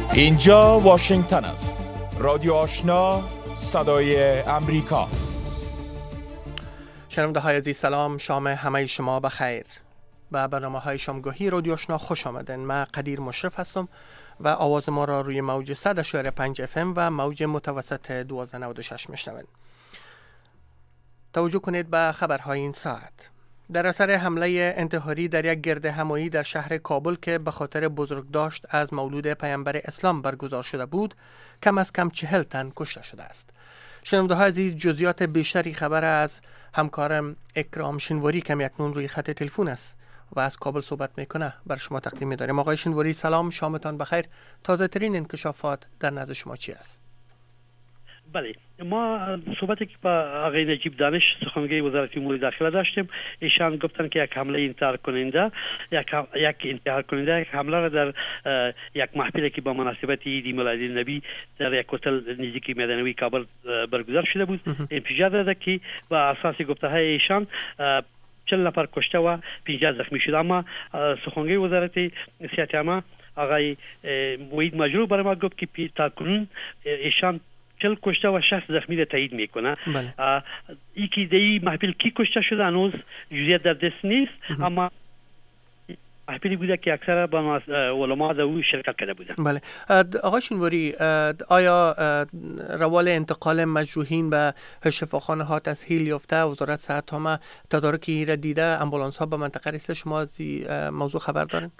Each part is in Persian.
اینجا واشنگتن است. رادیو آشنا، صدای امریکا. شنونده های عزیز سلام، شام همه شما بخیر. به برنامه های شامگاهی رادیو آشنا خوش آمدین. من قدیر مشرف هستم و آواز ما را روی موج 100.5 FM و موج متوسط 1296 میشنوین. توجه کنید به خبرهای این ساعت. در اثر حمله انتحاری در یک گردهمایی در شهر کابل که به خاطر بزرگداشت از مولود پیامبر اسلام برگزار شده بود، کم از کم 40 تن کشته شده است. شنونده های عزیز، جزئیات بیشتری خبر از همکارم اکرام شینواری که اکنون روی خط تلفن است و از کابل صحبت میکنه بر شما تقدیم می‌داریم. آقای شینواری سلام، شامتان بخیر. تازه ترین انکشافات در نزد شما چی است؟ بله، ما صحبتی که با آقای نجیب دانش سخنگوی وزارت امور داخله داشتیم. ایشان گفتن که یک حمله انتحار کننده یک حمله را در یک محفلی که با مناسبت عید میلاد نبی در یک هتل نزدیک میدانوی کابل برگزار شده بود انفجار داده که با اساس گفته‌های ایشان 40 نفر کشته و 15 زخمی شده. اما سخنگوی وزارت صحت عامه آقای وحید مجروح برای ما گفت که تاکنون ایشان 40 کشته و 60 زخمی را تایید میکنه. یکی دی محفل کی کشته شده هنوز جزئیات در دست نیست، اما محفلی بوده که اکثر با علما در او شرکت کرده بودن. بله آقای شینواری، آیا روال انتقال مجروحین به شفاخانه ها تسهیل یافته؟ وزارت صحت عامه تدارکی را دیده؟ امبولانس ها به منطقه رسیده؟ شما از موضوع خبر دارین؟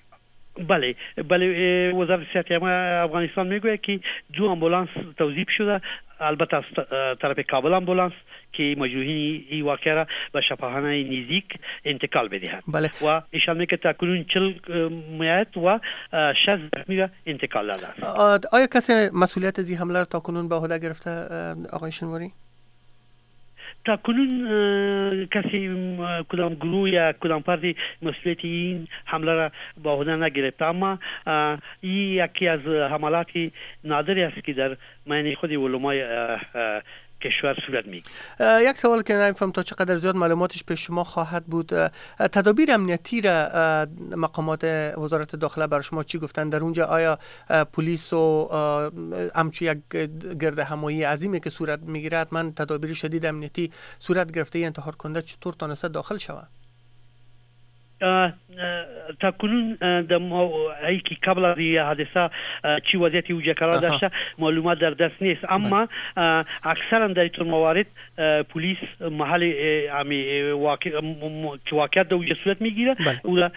بله، وزارت صحت عامه افغانستان میگوید که 2 آمبولانس توظیف شده، البته از طرف کابل آمبولانس که مجروحین این واقعه را به شفاخانه نزدیک انتقال بدهند. بله. و ایشان میگه تاکنون 40 میت و 60 زخمی را انتقال داده است. آیا کسی مسئولیت از این حمله را تاکنون به عهده گرفته آقای شینواری؟ تاکنون کسی کدام گروه یا کدام فردی مسئولیت این حمله را به عهده نگرفته، اما این یکی از حملات نادری است که در میان خود علمای کشور صورت میگیره. یک سوال که نمی‌فهم تا چقدر زیاد معلوماتش پیش شما خواهد بود، تدابیر امنیتی را مقامات وزارت داخله بر شما چی گفتن در اونجا؟ آیا پلیس و همچون یک گردهمایی عظیمی که صورت میگیره حتما تدابیر شدید امنیتی صورت گرفته انتحار کننده چطور تونسته داخل شود؟ تا کنون ای که قبل از این حادثه چی وضعیتی وجود قرار داشته معلومات در دست نیست، اما اکثرا در این موارد پلیس محل واقعیت در وجود صورت میگیره او را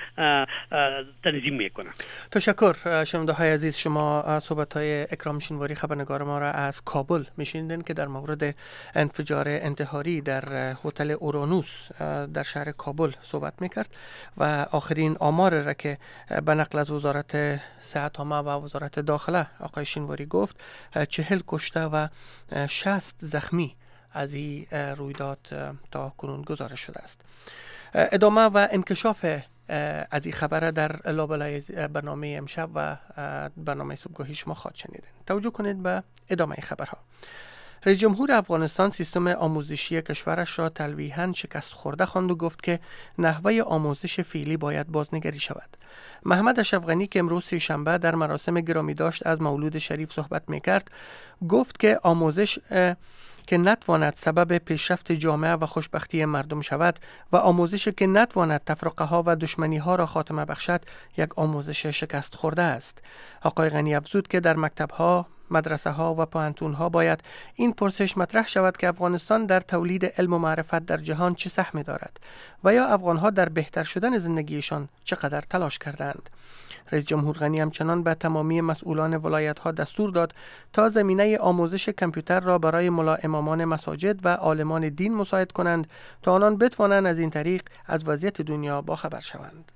تنظیم میکنه. تشکر. شنونده های عزیز، شما صحبت های اکرام شینواری خبرنگار ما را از کابل میشنیدین که در مورد انفجار انتحاری در هتل اورانوس در شهر کابل صحبت میکرد و آخرین آمار را که به نقل از وزارت صحت عامه و وزارت داخله آقای شینواری گفت 40 کشته و 60 زخمی از این رویداد تا کنون گزارش شده است. ادامه و انکشاف از این خبر در لابلای برنامه امشب و برنامه صبحگاهی شما خواهد شنیدین. توجه کنید به ادامه خبرها. رئیس جمهور افغانستان سیستم آموزشی کشورش را تلویحاً شکست خورده خواند و گفت که نحوه آموزش فعلی باید بازنگری شود. محمد اشرف غنی که امروز سه‌شنبه در مراسم گرامی داشت از مولود شریف صحبت می‌کرد، گفت که آموزش که نتواند سبب پیشرفت جامعه و خوشبختی مردم شود و آموزش که نتواند تفرقه ها و دشمنی ها را خاتمه بخشد یک آموزش شکست خورده است. آقای غنی افزود که در مکتب ها، مدرسه ها و پوهنتون ها باید این پرسش مطرح شود که افغانستان در تولید علم و معرفت در جهان چه سهمی دارد و یا افغان ها در بهتر شدن زندگیشان چقدر تلاش کردند. رئیس جمهور غنی همچنان به تمامی مسئولان ولایت ها دستور داد تا زمینه آموزش کامپیوتر را برای امامان مساجد و عالمان دین مساعد کنند تا آنان بتوانند از این طریق از وضعیت دنیا باخبر شوند.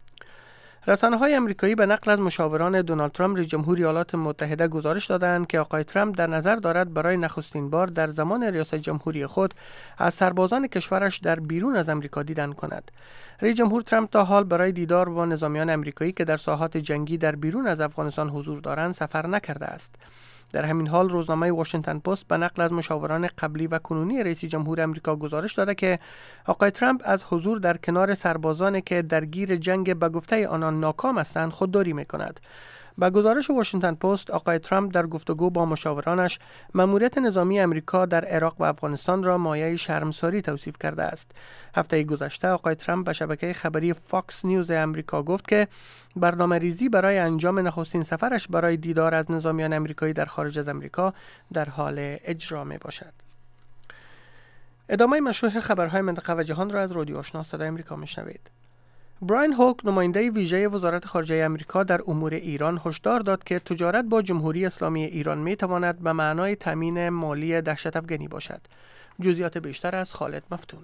رسانه‌های آمریکایی به نقل از مشاوران دونالد ترامپ رئیس جمهور ایالات متحده گزارش دادند که آقای ترامپ در نظر دارد برای نخستین بار در زمان ریاست جمهوری خود از سربازان کشورش در بیرون از آمریکا دیدن کند. رئیس جمهور ترامپ تا حال برای دیدار با نظامیان آمریکایی که در ساحات جنگی در بیرون از افغانستان حضور دارند سفر نکرده است. در همین حال روزنامه واشنگتن پست به نقل از مشاوران قبلی و کنونی رئیس جمهور آمریکا گزارش داده که آقای ترامپ از حضور در کنار سربازانی که درگیر جنگ به گفته آنان ناکام هستند خودداری می‌کند. با گزارش واشنگتن پست، آقای ترامپ در گفتگو با مشاورانش مأموریت نظامی امریکا در عراق و افغانستان را مایه شرمساری توصیف کرده است. هفته گذشته آقای ترامپ به شبکه خبری فاکس نیوز امریکا گفت که برنامه‌ریزی برای انجام نخستین سفرش برای دیدار از نظامیان امریکایی در خارج از امریکا در حال اجرا می باشد. ادامه مشروع خبرهای منطقه و جهان را از رادیو آشنا صدای امریکا میشنوید. براین هوک، نماینده ویژه وزارت خارجه امریکا در امور ایران، هشدار داد که تجارت با جمهوری اسلامی ایران می تواند به معنای تامین مالی دهشت افغانی باشد. جزئیات بیشتر از خالد مفتون.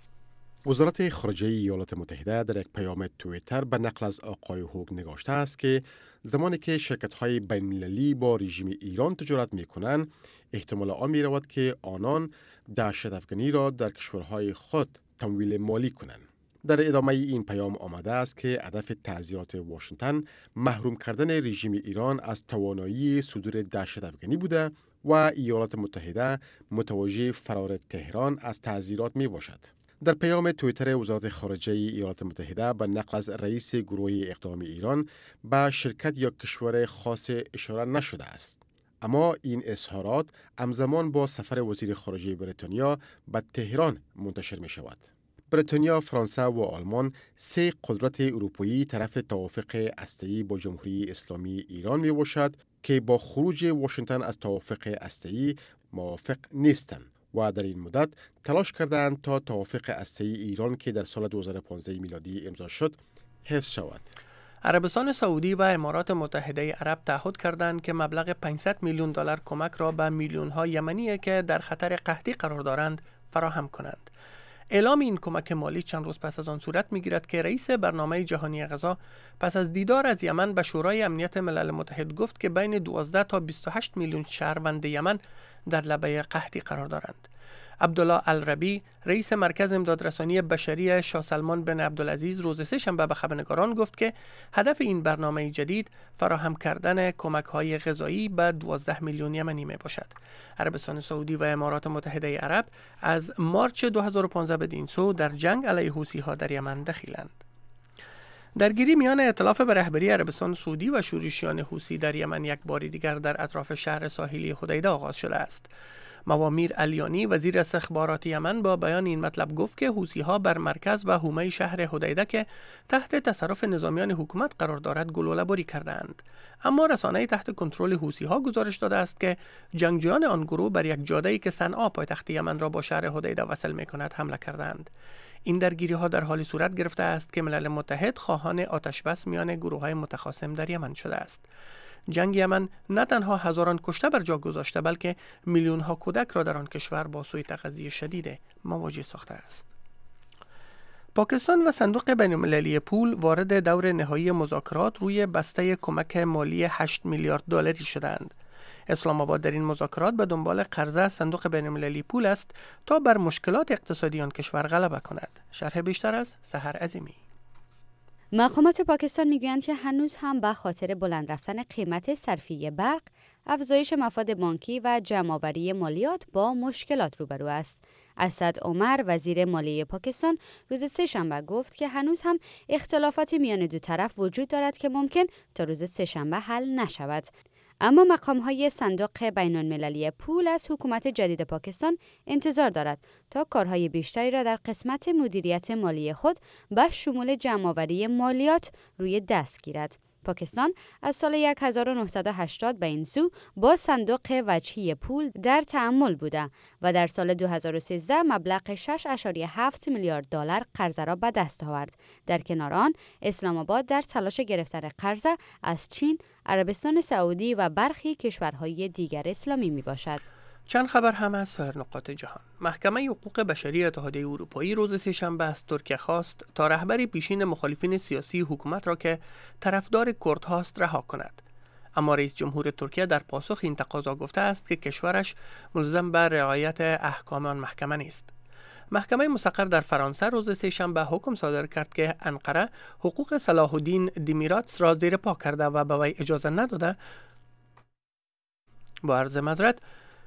وزارت خارجه ایالات متحده در یک پیام توییتر به نقل از آقای هوک نگاشته است که زمانی که شرکت‌های بین‌المللی با رژیم ایران تجارت می‌کنند، احتمال آن می‌رود که آنان دهشت افغانی را در کشورهای خود تمویل مالی کنند. در ادامه این پیام آمده است که هدف تعزیرات واشنگتن محروم کردن رژیم ایران از توانایی صدور دهشت افغانی بوده و ایالات متحده متوجه فرار تهران از تعزیرات می باشد. در پیام توییتر وزارت خارجه ایالات متحده به نقل از رئیس گروه اقدام ایران به شرکت یا کشور خاص اشاره نشده است. اما این اظهارات همزمان با سفر وزیر خارجه بریتانیا به تهران منتشر می شود. بریتانیا، فرانسه و آلمان، سه قدرت اروپایی طرف توافق هسته‌ای با جمهوری اسلامی ایران می باشد که با خروج واشنگتن از توافق هسته‌ای موافق نیستند و در این مدت تلاش کردند تا توافق هسته‌ای ایران که در سال 2015 میلادی امضا شد حفظ شود. عربستان سعودی و امارات متحده عرب تعهد کردند که مبلغ 500 میلیون دلار کمک را به میلیون‌ها یمنی که در خطر قحطی قرار دارند فراهم کنند. اعلام این کمک مالی چند روز پس از آن صورت می‌گیرد که رئیس برنامه جهانی غذا پس از دیدار از یمن به شورای امنیت ملل متحد گفت که بین 12 تا 28 میلیون شهروند یمن در لبه قحطی قرار دارند. عبدالله الربی، رئیس مرکز امدادرسانی بشری شاه سلمان بن عبدالعزیز، روز سه‌شنبه به خبرنگاران گفت که هدف این برنامه جدید فراهم کردن کمک‌های غذایی به 12 میلیون یمنی می باشد. عربستان سعودی و امارات متحده عرب از مارچ 2015 بدین سو در جنگ علیه حوثی‌ها در یمن دخیلند. درگیری میان ائتلاف به رهبری عربستان سعودی و شورشیان حوثی در یمن یک بار دیگر در اطراف شهر ساحلی حدیده آغاز شده است. موامیر علیانی، وزیر استخبارات یمن، با بیان این مطلب گفت که حوثی‌ها بر مرکز و حومه شهر حدیده که تحت تصرف نظامیان حکومت قرار دارد گلوله‌باری کردند. اما رسانه‌ای تحت کنترل حوثی‌ها گزارش داده است که جنگجویان آن گروه بر یک جاده‌ای که صنعا پایتخت یمن را با شهر حدیده وصل می‌کند حمله کردند. این درگیری‌ها در حالی صورت گرفته است که ملل متحد خواهان آتش‌بس میان گروه‌های متخاصم در یمن شده است. جنگ یمن نه تنها هزاران کشته بر جا گذاشته بلکه میلیون‌ها کودک را در آن کشور با سوء تغذیه شدید مواجه ساخته است. پاکستان و صندوق بین‌المللی پول وارد دور نهایی مذاکرات روی بسته کمک مالی 8 میلیارد دلاری شدند. اسلام آباد در این مذاکرات به دنبال قرضه صندوق بین‌المللی پول است تا بر مشکلات اقتصادی آن کشور غلبه کند. شرح بیشتر از سحر عظیمی. مقامات پاکستان میگویند که هنوز هم به خاطر بلند رفتن قیمت صرفی برق، افزایش مفاد بانکی و جمع‌آوری مالیات با مشکلات روبرو است. اسد عمر، وزیر مالیه پاکستان، روز سه‌شنبه گفت که هنوز هم اختلافاتی میان دو طرف وجود دارد که ممکن تا روز سه‌شنبه حل نشود. اما مقام‌های صندوق بین‌المللی پول از حکومت جدید پاکستان انتظار دارد تا کارهای بیشتری را در قسمت مدیریت مالی خود به شمول جمع‌آوری مالیات روی دست گیرد. پاکستان از سال 1980 به این سو با صندوق وجهی پول در تعامل بوده و در سال 2013 مبلغ 6.7 میلیارد دلار قرضه را به دست آورد. در کنار آن، اسلام آباد در تلاش گرفتن قرضه از چین، عربستان سعودی و برخی کشورهای دیگر اسلامی می باشد. چند خبر هم از سایر نقاط جهان. محکمه حقوق بشری اتحادیه اروپایی روز سه‌شنبه از ترکیه خواست تا رهبری پیشین مخالفین سیاسی حکومت را که طرفدار کردهاست رها کند. اما رئیس جمهور ترکیه در پاسخ این تقاضا گفته است که کشورش ملزم به رعایت احکام آن محکمه نیست. محکمه مستقر در فرانسه روز سه‌شنبه حکم صادر کرد که انقره حقوق صلاح الدین دیمیراتس را زیر پا کرده و به وی اجازه نداده با عرض معذرت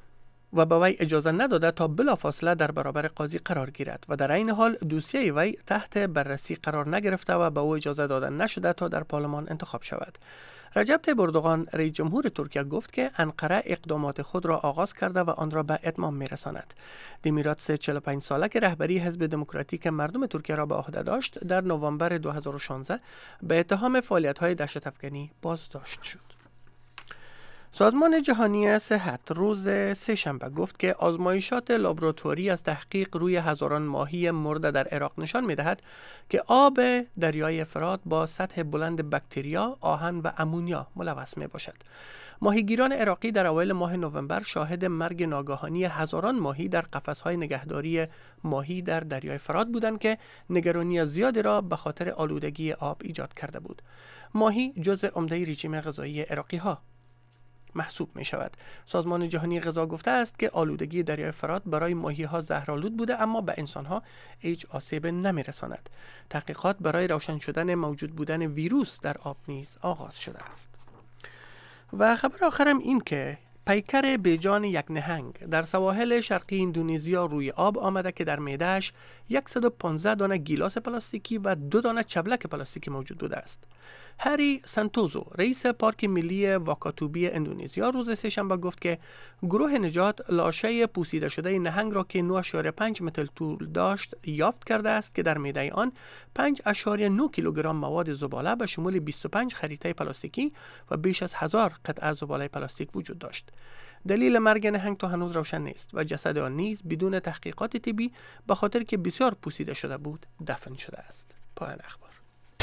و به وی اجازه نداده تا بلافاصله در برابر قاضی قرار گیرد و در این حال دوسیه وی تحت بررسی قرار نگرفته و به او اجازه داده نشده تا در پارلمان انتخاب شود. رجب طیب اردوغان رئیس جمهور ترکیه گفت که انقره اقدامات خود را آغاز کرده و آن را به اتمام میرساند. دیمیراتس 45 ساله که رهبری حزب دموکراتیک مردم ترکیه را به عهده داشت، در نوامبر 2016 به اتهام فعالیت‌های دهشت‌افکنی بازداشت شد. سازمان جهانی صحت روز سه‌شنبه گفت که آزمایشات لابراتواری از تحقیق روی هزاران ماهی مرده در عراق نشان می‌دهد که آب دریای فرات با سطح بلند باکتریا، آهن و امونیا ملوث می‌باشد. ماهیگیران عراقی در اوایل ماه نوامبر شاهد مرگ ناگهانی هزاران ماهی در قفس‌های نگهداری ماهی در دریای فرات بودند که نگرانی زیادی را به خاطر آلودگی آب ایجاد کرده بود. ماهی جزء عمده رژیم غذایی عراقی‌ها محسوب می شود. سازمان جهانی غذا گفته است که آلودگی دریای فرات برای ماهی‌ها زهرآلود بوده اما به انسان‌ها هیچ آسیب نمی رساند. تحقیقات برای روشن شدن موجود بودن ویروس در آب نیز آغاز شده است. و خبر آخرم این که پیکر بیجان یک نهنگ در سواحل شرقی اندونزیا روی آب آمده که در معده‌اش 115 دانه گیلاس پلاستیکی و 2 دانه چبلک پلاستیکی موجود بوده است. هری سانتوزو رئیس پارک ملی واکاتوبی اندونزیا روز سه‌شنبه گفت که گروه نجات لاشه پوسیده شده نهنگ را که 9.5 متر طول داشت یافت کرده است که در معده آن 5.9 کیلوگرم مواد زباله به شمول 25 خریطه پلاستیکی و بیش از 1000 قطعه زباله پلاستیک وجود داشت. دلیل مرگ نهنگ تا هنوز روشن نیست و جسد آن نیز بدون تحقیقات طبی به خاطر که بسیار پوسیده شده بود دفن شده است. پایان اخبار.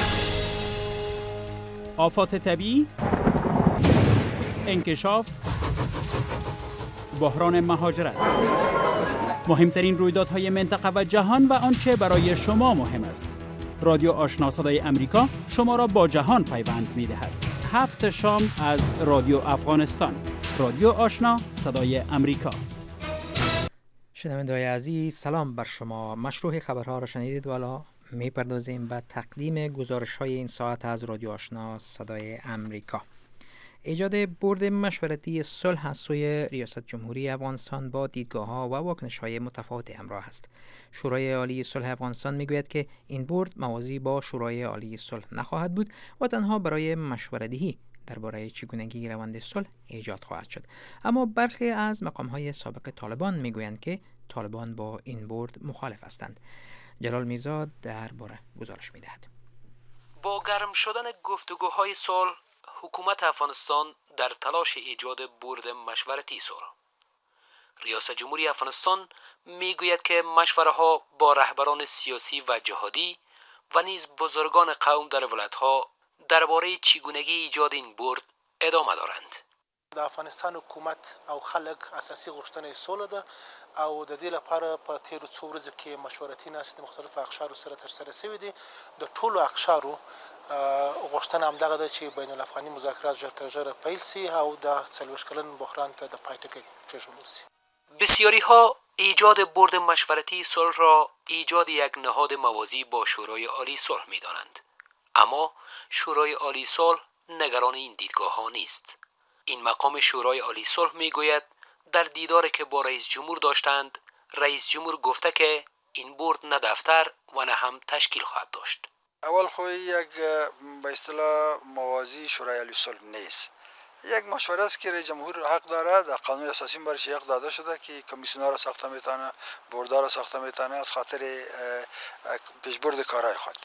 آفات طبیعی، انکشاف، بحران مهاجرت، مهمترین رویدادهای منطقه و جهان و آنچه برای شما مهم است. رادیو آشنا صدای امریکا شما را با جهان پیوند می‌دهد. 7 شام از رادیو افغانستان. رادیو آشنا صدای امریکا. شنونده‌های عزیز، سلام بر شما. مشروع خبرها را شنیدید. والا میپردازیم به تقدیم گزارش‌های این ساعت از رادیو آشنا صدای امریکا. ایجاد بورد مشورتی صلح از سوی ریاست جمهوری افغانستان با دیدگاه‌ها و واکنش‌های متفاوت همراه است. شورای عالی صلح افغانستان میگوید که این بورد موازی با شورای عالی صلح نخواهد بود و تنها برای مشوره‌دهی درباره چگونگی روند صلح ایجاد خواهد شد. اما برخی از مقام‌های سابق طالبان میگویند که طالبان با این بورد مخالف هستند. جلال میزاد درباره گزارش میدهد. با گرم شدن گفتگوهای صلح، حکومت افغانستان در تلاش ایجاد بورد مشورتی صلح. ریاست جمهوری افغانستان میگوید که مشوره‌ها با رهبران سیاسی و جهادی و نیز بزرگان قوم در ولایت‌ها درباره چگونگی ایجاد این بورد ادامه دارند. د افغانستان حکومت او خلک اساسي غوښتنه صلح ده او د دې لپاره په تیرو څو ورځو کې مشورتي ناستې مختلف اقشارو سره ترسره شوې دي. د ټولو اقشارو غوښتنه همدغه ده چې بین الافغاني مذاکرات ژر تر ژره پیل سي او د 40 کلن بحران ته د پای ټکی کېښودل سي. بسیاری‌ها ایجاد بورد مشورتی صلح را ایجاد یک نهاد موازی با شورای عالی صلح می‌دانند. اما شورای عالی صلح نگران این دیدگاه‌ها نیست. این مقام شورای عالی صلح میگوید در دیداری که با رئیس جمهور داشتند، رئیس جمهور گفته که این بورد نه دفتر و نه هم تشکیل خواهد داشت. اول خو یک به اصطلاح موازی شورای عالی صلح نیست. یک مشوره است که رئیس جمهور حق داره، در قانون اساسی برش حق داده شده که کمیسیون‌ها را ساخته میتونه، بوردها را ساخته میتونه از خاطر پیشبرد کارهای خود.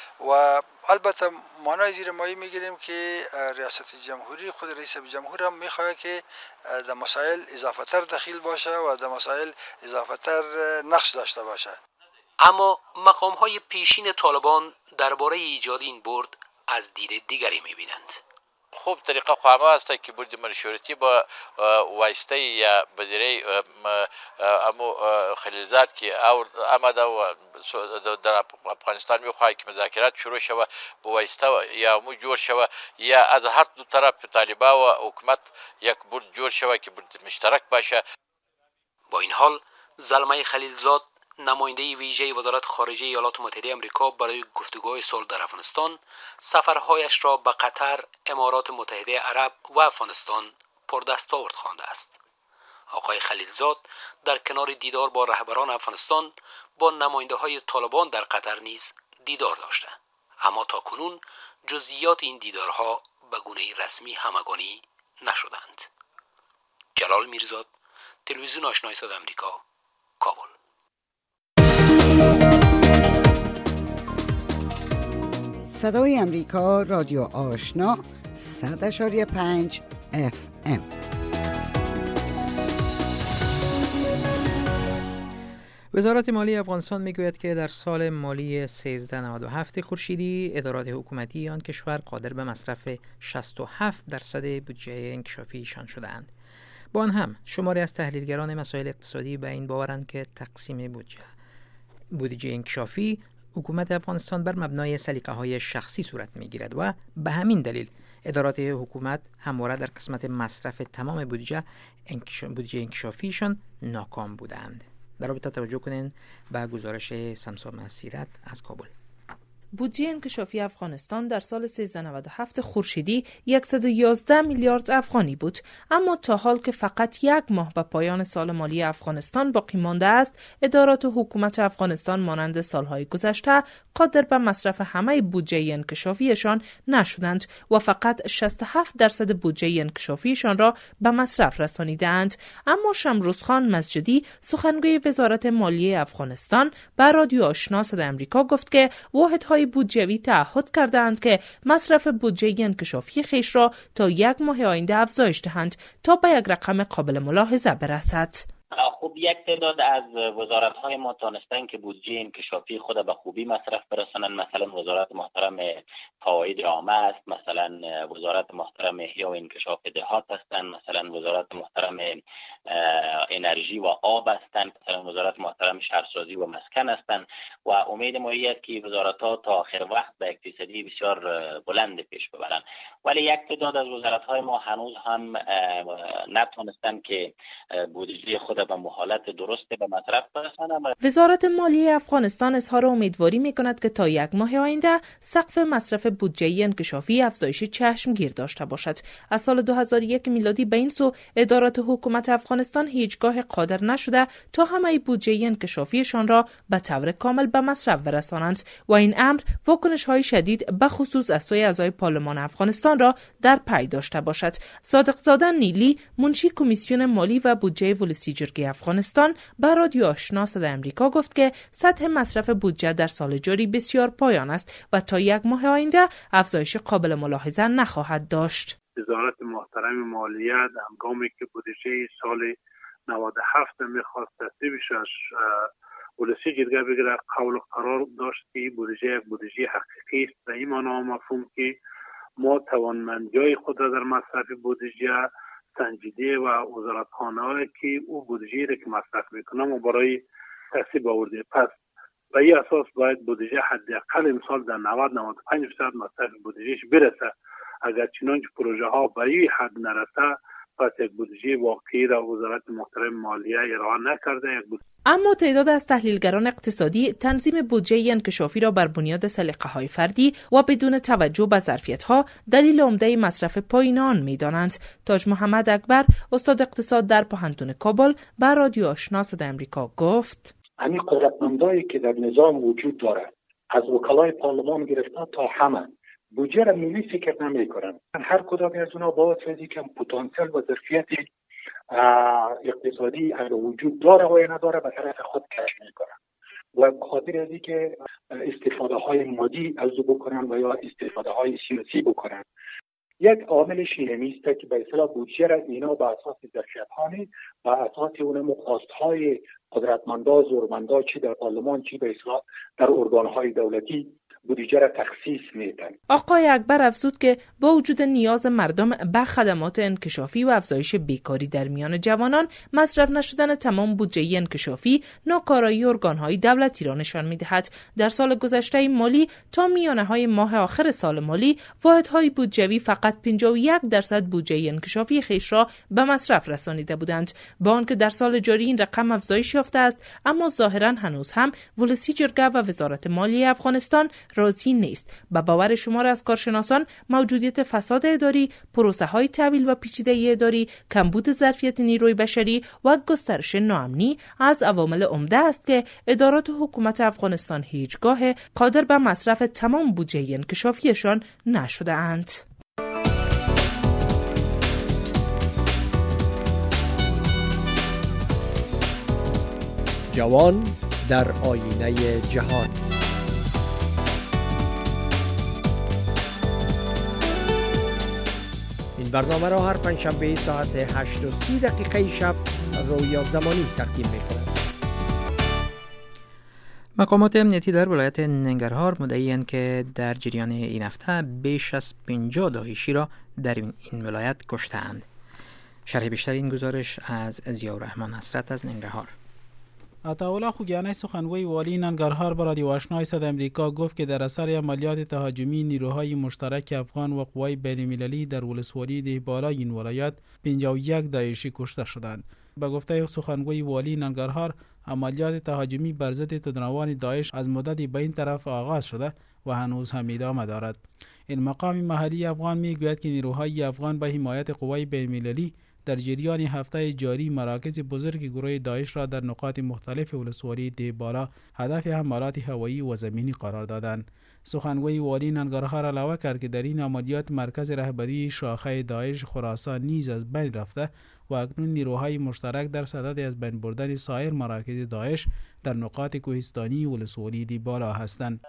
و البته مانای زیر مایی میگیریم که ریاست جمهوری خود رئیس جمهور هم میخواد که در مسائل اضافتر دخیل باشه و در مسائل اضافتر نقش داشته باشه. اما مقام‌های پیشین طالبان درباره ایجاد این بورد از دید دیگری میبینند. خوب طریقه خواهمه است که بورد مشورتی با واسطه یا بذریعه امو خلیلزاد که آمده و در افغانستان میخواهد که مذاکرات شروع شود با واسطه یا امو جور شود یا از هر دو طرف طالبان و حکومت یک بورد جور شود که بورد مشترک باشه. با این حال زلمه خلیلزاد نماینده ویژه وزارت خارجه ایالات متحده آمریکا برای گفتگوهای صلح در افغانستان سفرهایش را به قطر، امارات متحده عرب و افغانستان پردستاورد خوانده است. آقای خلیلزاد در کنار دیدار با رهبران افغانستان با نماینده‌های طالبان در قطر نیز دیدار داشته، اما تاکنون جزئیات این دیدارها به گونه رسمی همگانی نشدند. جلال میرزاد، تلویزیون آشنای صدای آمریکا، کابل. صدای آمریکا، رادیو آشنا 100.5 FM. وزارت مالی افغانستان میگوید که در سال مالی 1397 خورشیدی ادارات حکومتی آن کشور قادر به مصرف 67% بودجه انکشافیشان شدند. با آن هم شماری از تحلیلگران مسائل اقتصادی به این باورند که تقسیم بودجه انکشافی حکومت افغانستان بر مبنای سلیقه‌های شخصی صورت می‌گیرد و به همین دلیل ادارات حکومت همواره در قسمت مصرف تمام بودجه انکشافیشان ناکام بودند. در رابطه توجه کنین به گزارش سمسا مسیرت از کابل. بودجه انکشافی افغانستان در سال 1397 خورشیدی 111 میلیارد افغانی بود، اما تا حال که فقط یک ماه به پایان سال مالی افغانستان باقی مانده است، ادارات حکومت افغانستان مانند سالهای گذشته قادر به مصرف همه بودجه انکشافیشان نشدند و فقط 67% بودجه انکشافیشان را به مصرف رسانیدند. اما شمروزخان مسجدی، سخنگوی وزارت مالی افغانستان، به رادیو آشنا صدای آمریکا گفت که واحدهای بودجوی تعهد کردند که مصرف بودجه انکشافی خیش را تا یک ماه آینده افزایش دهند تا به یک رقم قابل ملاحظه برسد. خب یک تعداد از وزارت‌های ما تانستن که بودجه انکشافی خود به خوبی مصرف برسانند. مثلا وزارت محترم فواید عامه است، مثلا وزارت محترم احیا و انکشاف دهات هستند، مثلا وزارت محترم انرژی و آب هستند، مثلا وزارت محترم شهرسازی و مسکن هستند و امید ما است که وزارت‌ها تا آخر وقت به اقتصادی بسیار بلند پیش ببرند. ولی یک تعداد از وزارت‌های ما هنوز هم نتونستن که بودجه خود به حالت درست به مصرف برسانند. وزارت مالی افغانستان اظهار امیدواری می‌کند که تا یک ماه آینده سقف مصرف بودجه انکشافی افزایش چشمگیر داشته باشد. از سال 2001 میلادی به این سو ادارات حکومت افغانستان هیچگاه قادر نشده تا همه بودجه انکشافیشان را به طور کامل به مصرف برسانند و این امر واکنش‌های شدید به خصوص از سوی اعضای پارلمان افغانستان را در پی داشته باشد. صادق زاده نیلی، منشی کمیسیون مالی و بودجه ولسی جرگه افغانستان، به رادیو آشنا صدای آمریکا گفت که سطح مصرف بودجه در سال جاری بسیار پایان است و تا یک ماه آینده افزایش قابل ملاحظه نخواهد داشت. وزارت محترم مالیه هنگامی که بودجه سال 97 میخواست تصویبش از ولسی جرگه بگیره، قول و قرار داشت که بودجه حقیقی است، به این معنا مفهوم که ما توانمندی‌های خود را در مصرف بودجه سنجیده و وزارتخانه‌ای که او بودجه را که مصرف میکنه و برای تصویب آورده. پس به این اساس باید بودجه حداقل امسال در 90-95% مصرف بودجهش برسه. اگر چنانچه پروژه ها به این حد نرسه، پس یک بودجه واقعی را وزارت محترم مالیه ارائه نکرده. اما تعداد از تحلیلگران اقتصادی تنظیم بودجه انکشافی را بر بنیاد سلیقه‌های فردی و بدون توجه به ظرفیت‌ها دلیل عمده مصرف پایین آن می‌دانند. تاج محمد اکبر، استاد اقتصاد در پوهنتون کابل، به رادیو آشنا صدای آمریکا گفت: همین قدرتمندایی که در نظام وجود دارد، از وکلای پارلمان گرفته تا همه، بودجه را ملی فکر نمی‌کنند. هر کدام از اونها با وجودی که پتانسیل و ظرفیت اقتصادی اگر وجود داره و یا نداره به طرف خود کش میکنن و بخاطر از اینکه استفاده های مادی از او بکنن و یا استفاده های سیاسی بکنن. یک عاملش اینمی است که به اصطلاح بودجه را اینا به اساس ظرفیت ها نیست، به اساس اون مخواست های قدرتمندا، زورمندا، چی در پارلمان چی به اصطلاح در ارگان های دولتی بودجه را تخصیص میدن. آقای اکبر افزود که با وجود نیاز مردم به خدمات انکشافی و افزایش بیکاری در میان جوانان، مصرف نشدن تمام بودجه انکشافی ناکارایی ارگان‌های دولتی را نشان می‌دهد. در سال گذشته مالی تا میانه‌های ماه آخر سال مالی، واحدهای بودجوی فقط 51% بودجه انکشافی خیش را به مصرف رسانیده بودند. با آنکه در سال جاری این رقم افزایش یافته است، اما ظاهراً هنوز هم ولسی جرگه و وزارت مالی افغانستان راضی نیست. به باور شمار از کارشناسان موجودیت فساد اداری، پروسه‌های تحویل و پیچیدگی اداری، کمبود ظرفیت نیروی بشری و گسترش ناامنی از عوامل عمده است که ادارات حکومت افغانستان هیچگاه قادر به مصرف تمام بودجه انکشافیشان نشده اند. جوان در آینه جهان. این برنامه را هر پنجشنبه ساعت 8:30 شب رویا زمانی تقدیم می‌کند. مقامات امنیتی در ولایت ننگرهار مدعی‌اند که در جریان این هفته بیش از 50 داعشی را در این ولایت کشته‌اند. شرح بیشتر این گزارش از ضیاءالرحمن حسرت از ننگرهار. عطاالله خوگیانی سخنگوی والی ننگرهار به رادیو آشنا صدای آمریکا گفت که در اثر عملیات تهاجمی نیروهای مشترک افغان و قوای بین‌المللی در ولسوالی دهبالای این ولایت 51 داعشی کشته شدند. به گفته سخنگوی والی ننگرهار، عملیات تهاجمی بر ضد تندروان داعش از مدتی به این طرف آغاز شده و هنوز هم ادامه دارد. این مقام محلی افغان میگوید که نیروهای افغان به حمایت قوای بین‌المللی در جریان هفته جاری مراکز بزرگ گروه داعش را در نقاط مختلف ولسوالی دهبالا هدف حملات هوایی و زمینی قرار دادند. سخنگوی والی ننگرهار علاوه کرد که در این عملیات مرکز رهبری شاخه داعش خراسان نیز از بین رفته و اکنون نیروهای مشترک در صدد از بین بردن سایر مراکز داعش در نقاط کوهستانی ولسوالی دهبالا هستند.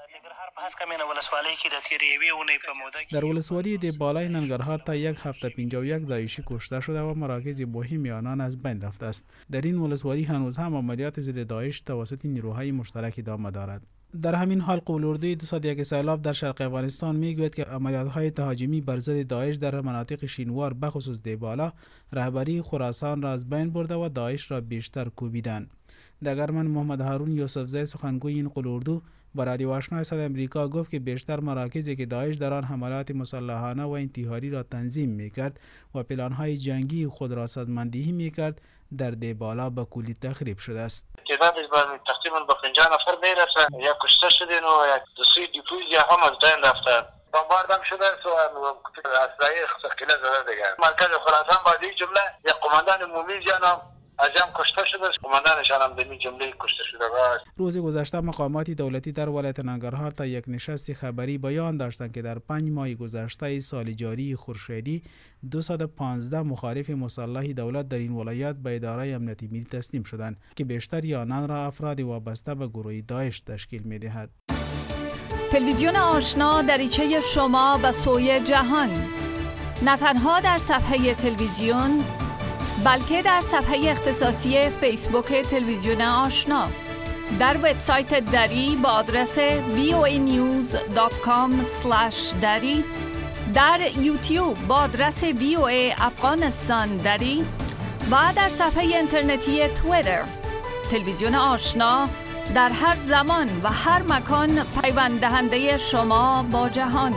در ولسوالی دهبالای ننگرهار تا یک هفته 51 داعشی کشته شده و مراکز مهم آنان از بین رفته است. در این ولسوالی هنوز هم عملیات ضد داعش توسط نیروهای مشترک ادامه دارد. در همین حال قول‌اردوی 201 سیلاب در شرق افغانستان میگوید که عملیات‌های تهاجمی بر ضد داعش در مناطق شینوار بخصوص دهبالا رهبری خراسان را از بین برده و داعش را بیشتر کوبیدند. دگرمن محمد هارون یوسفزی سخنگوی این قول‌اردو با رادیو آشنا صدای آمریکا گفت که بیشتر مراکزی که داعش در آن حملات مسلحانه و انتحاری را تنظیم میکرد و پلان‌های جنگی خود را سازماندهی میکرد در دهبالا به کلی تخریب شده است. تعدادش تقریبا به 50 نفر میرسه. یک کشته شدین و یک دو سوی دیفوزیا هم از بین رفتن. بمبارد هم شده و اسلحه ثقیله زده دیگه. مرکز خراسان با این جمله یک قماندان مومی جانم از جمع کشته شده است. قماندانشان هم در این جمله کشته شده است. روز گذشته مقامات دولتی در ولایت ننگرهار تا یک نشست خبری بیان داشتند که در 5 ماه گذشته سال جاری خورشیدی 215 مخالف مسلح دولت در این ولایت به اداره امنیتی ملی تسلیم شدند که بیشتر آنان را افراد وابسته به گروه داعش تشکیل می‌دهد. تلویزیون آشنا دریچه شما به سوی جهان، نه تنها در صفحه تلویزیون بلکه در صفحه اختصاصی فیسبوک تلویزیون آشنا، در وبسایت دری با آدرس voanews.com/dari، در یوتیوب با آدرس VOA افغانستان دری و در صفحه اینترنتی توییتر. تلویزیون آشنا در هر زمان و هر مکان پیوند دهنده شما با جهان.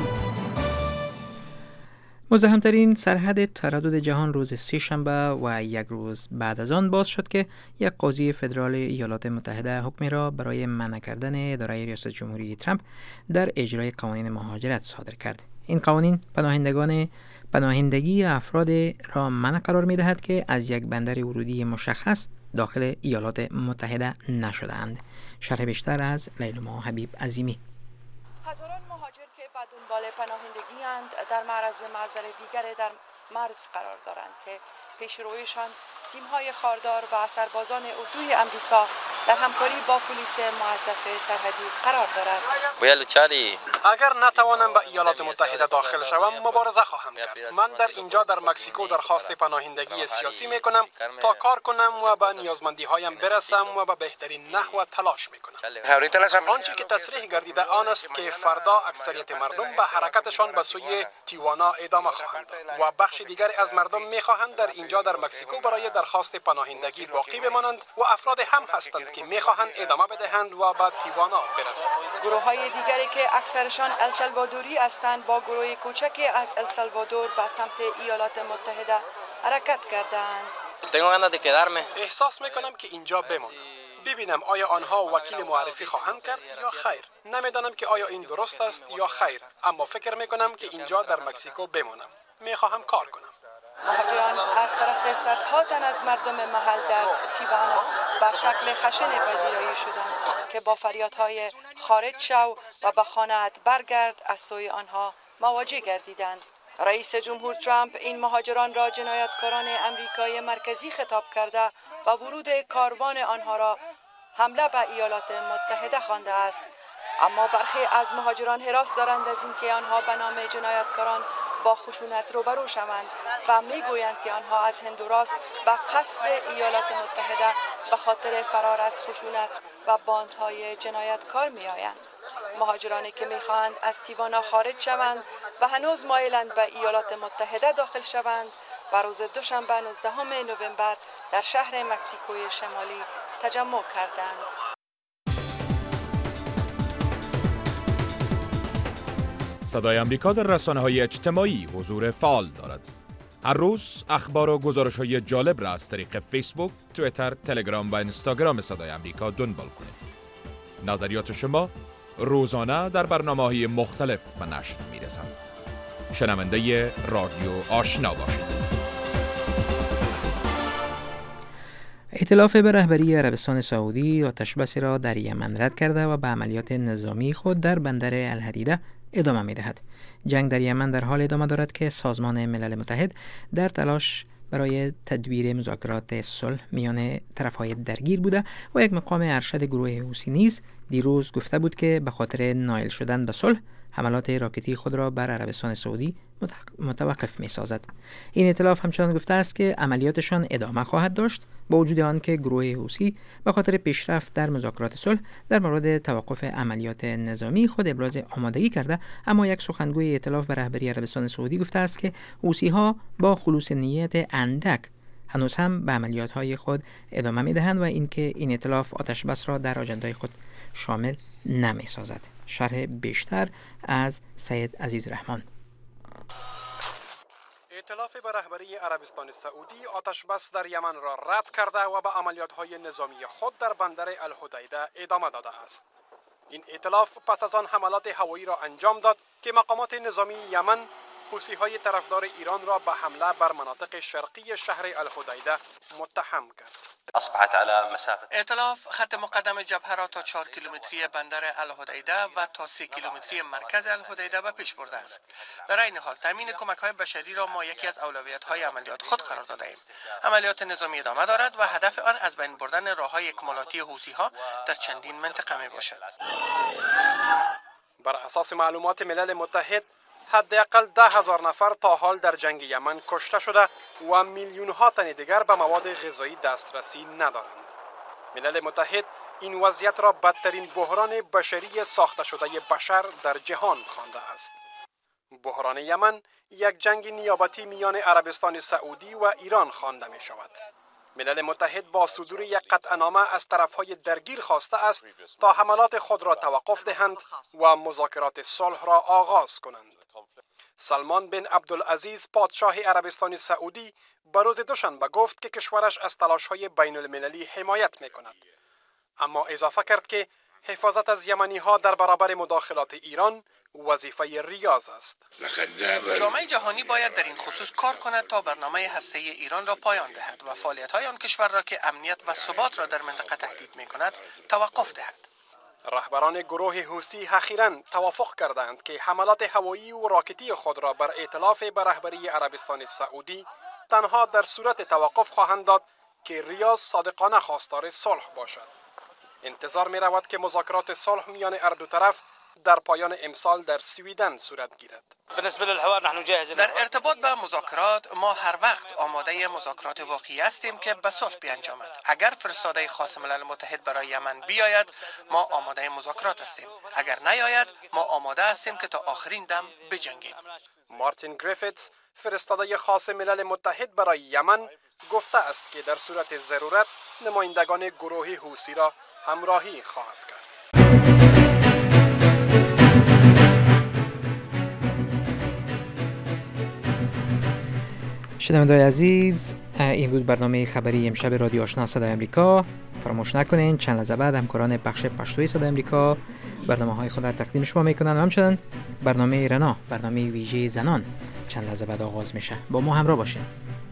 مزاحم‌ترین سرحد تردد جهان روز سه‌شنبه و یک روز بعد از آن باز شد که یک قاضی فدرال ایالات متحده حکمی را برای منع کردن اداره ریاست جمهوری ترامپ در اجرای قوانین مهاجرت صادر کرد. این قوانین پناهندگی افراد را منع قرار می‌دهد که از یک بندر ورودی مشخص داخل ایالات متحده نشده‌اند. شرح بیشتر از لیلما حبیب عظیمی. هزاران مهاجر که به دنبال پناهندگی اند در معرض معضل دیگر در مرز قرار دارند که پیشرویشان تیم‌های خاردار و سربازان اردوی آمریکا در همکاری با پلیس موظف سرحدی قرار دارد. اگر نتوانم به ایالات متحده داخل شوم مبارزه خواهم کرد. من در اینجا در مکزیکو درخواست پناهندگی سیاسی میکنم تا کار کنم و به نیازمندی‌هایم برسم و به بهترین نحو تلاش میکنم. آنچه که تصریح گردیده آن است که فردا اکثریت مردم به حرکتشان به سوی تیوانا ادامه خواهند و بخش دیگری از مردم میخواهند در اینجا در مکزیکو برای درخواست پناهندگی باقی بمانند و افراد هم هستند که میخواهند ادامه بدهند و به تیوانا برسند. گروه‌های دیگری که اکثرشان السالوادوری هستند با گروه کوچکی از السالوادور به سمت ایالات متحده حرکت کردند. احساس میکنم که اینجا بمانم. ببینم آیا آنها وکیل معرفی خواهند کرد یا خیر. نمیدانم که آیا این درست است یا خیر، اما فکر میکنم که اینجا در مکزیکو بمانم. میخواهم کار کنم. مهاجران از طرف صدها تن از مردم محل در تیوانا به شکل خشن پذیرایی شدند که با فریادهای خارج شو و به خانه‌ات برگرد از سوی آنها مواجه گردیدند. رئیس جمهور ترامپ این مهاجران را جنایتکاران امریکای مرکزی خطاب کرده و ورود کاروان آنها را حمله به ایالات متحده خوانده است. اما برخی از مهاجران هراس دارند از اینکه آنها به نام جنایتکاران با خشونت روبرو شوند و میگویند که آنها از هندوراس به قصد ایالات متحده به خاطر فرار از خشونت و باندهای جنایتکار میآیند. مهاجرانی که میخواهند از تیوانا خارج شوند و هنوز مایلند به ایالات متحده داخل شوند و روز دوشنبه 19 نوامبر در شهر مکزیکوی شمالی تجمع کردند. صدای آمریکا در رسانه‌های اجتماعی حضور فعال دارد. هر روز اخبار و گزارش‌های جالب را از طریق فیسبوک، توییتر، تلگرام و اینستاگرام صدای آمریکا دنبال کنید. نظریات شما روزانه در برنامه‌های مختلف به نشر می‌رسند. شنونده رادیو آشنا باشید. ائتلاف به رهبری عربستان سعودی آتش‌بسی را در یمن رد کرده و به عملیات نظامی خود در بندر الحدیده ادامه می‌دهد. جنگ در یمن در حال ادامه دارد که سازمان ملل متحد در تلاش برای تدویر مذاکرات صلح میان طرف‌های درگیر بوده و یک مقام ارشد گروه حوثی نیز دیروز گفته بود که به خاطر نائل شدن به صلح حملات راکتی خود را بر عربستان سعودی متوقف می‌سازد. این ائتلاف همچنان گفته است که عملیاتشان ادامه خواهد داشت با وجود آن که گروه حوثی به خاطر پیشرفت در مذاکرات صلح در مورد توقف عملیات نظامی خود ابراز آمادگی کرده، اما یک سخنگوی ائتلاف به رهبری عربستان سعودی گفته است که حوثی‌ها با خلوص نیت اندک هنوز هم به عملیات‌های خود ادامه می‌دهند و اینکه این ائتلاف آتش‌بس را در آژندای خود شامل نمی‌سازد. شرح بیشتر از سید عزیز رحمان. ائتلاف به رهبری عربستان سعودی آتش‌بس در یمن را رد کرده و به عملیات‌های نظامی خود در بندر الحدیده ادامه داده است. این ائتلاف پس از آن حملات هوایی را انجام داد که مقامات نظامی یمن حوثی‌های طرفدار ایران را به حمله بر مناطق شرقی شهر الحدیده متهم کرد. اصبحت على مسافه ائتلاف خط مقدم جبهه را تا 4 کیلومتری بندر الحدیده و تا 3 کیلومتری مرکز الحدیده به پیش برده است. در این حال تامین کمک‌های بشری را ما یکی از اولویت‌های عملیات خود قرار داده‌ایم. عملیات نظامی ادامه دارد و هدف آن از بین بردن راه‌های اکمالاتی حوثی‌ها در چندین منطقه میباشد. بر اساس معلومات ملل متحد حداقل 10,000 نفر تا حال در جنگ یمن کشته شده و میلیون‌ها تن دیگر به مواد غذایی دسترسی ندارند. ملل متحد این وضعیت را بدترین بحران بشری ساخته شده بشر در جهان خوانده است. بحران یمن یک جنگ نیابتی میان عربستان سعودی و ایران خوانده می شود. ملل متحد با صدور یک قطعنامه از طرفهای درگیر خواسته است تا حملات خود را توقف دهند و مذاکرات صلح را آغاز کنند. سلمان بن عبدالعزیز پادشاه عربستان سعودی به روز دوشنبه گفت که کشورش از تلاش‌های بین المللی حمایت می‌کند، اما اضافه کرد که حفاظت از یمنی‌ها در برابر مداخلات ایران وظیفه ریاض است. جامعه جهانی باید در این خصوص کار کند تا برنامه هسته‌ای ایران را پایان دهد و فعالیت‌های آن کشور را که امنیت و ثبات را در منطقه تهدید می‌کند توقف دهد. رهبران گروه حوثی اخیراً توافق کردند که حملات هوایی و راکتی خود را بر ائتلاف به رهبری عربستان سعودی تنها در صورت توقف خواهند داد که ریاض صادقانه خواستار صلح باشد. انتظار می رود که مذاکرات صلح میان هر دو طرف در پایان امسال در سویدن صورت گیرد. در ارتباط به مذاکرات ما هر وقت آماده مذاکرات واقعی هستیم که به صلح بیانجامد. اگر فرستاده خاص ملل متحد برای یمن بیاید ما آماده مذاکرات هستیم، اگر نیاید ما آماده هستیم که تا آخرین دم بجنگیم. مارتین گریفیتس فرستاده خاص ملل متحد برای یمن گفته است که در صورت ضرورت نمایندگان گروه حوثی را همراهی خواهد کرد. شنوندگان عزیز، این بود برنامه خبری امشب رادیو آشنا صدای آمریکا. فراموش نکنین چند لحظه بعد همکاران بخش پشتوی صدای امریکا برنامه‌های خود را تقدیم شما میکنن و همچنین برنامه رنا، برنامه ویژه زنان چند لحظه بعد آغاز میشه. با ما همراه باشین.